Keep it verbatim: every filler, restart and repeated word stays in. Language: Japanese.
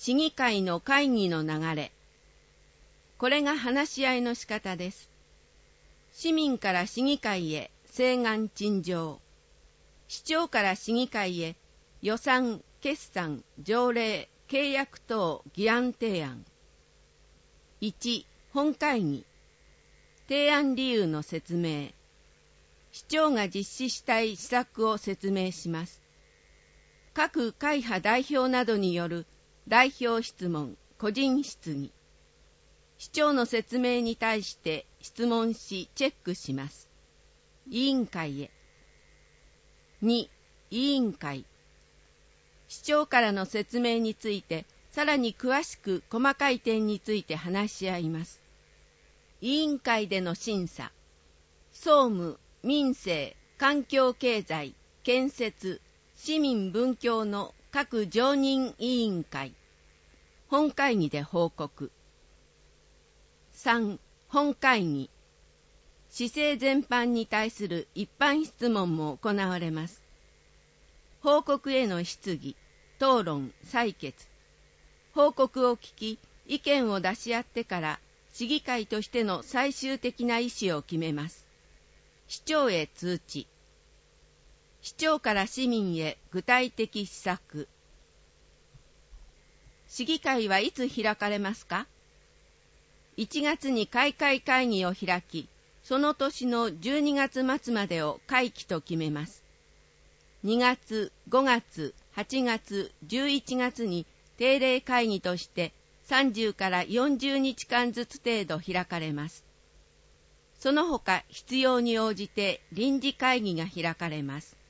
市議会の会議の流れ。これが話し合いの仕方です。市民から市議会へ請願陳情。市長から市議会へ予算、決算、条例、契約等議案提案。いち. 本会議。提案理由の説明。市長が実施したい施策を説明します。各会派代表などによる代表質問、個人質疑。市長の説明に対して質問しチェックします。委員会へ。に. 委員会。市長からの説明についてさらに詳しく細かい点について話し合います。委員会での審査。総務、民政、環境経済、建設、市民文教の各常任委員会。本会議で報告。さん. 本会議。市政全般に対する一般質問も行われます。報告への質疑、討論、採決。報告を聞き、意見を出し合ってから市議会としての最終的な意思を決めます。市長へ通知。市長から市民へ具体的施策。市議会はいつ開かれますか？いちがつに開会会議を開き、その年のじゅうにがつ末までを会期と決めます。にがつ、ごがつ、はちがつ、じゅういちがつに定例会議としてさんじゅうからよんじゅうにちかんずつ程度開かれます。その他必要に応じて臨時会議が開かれます。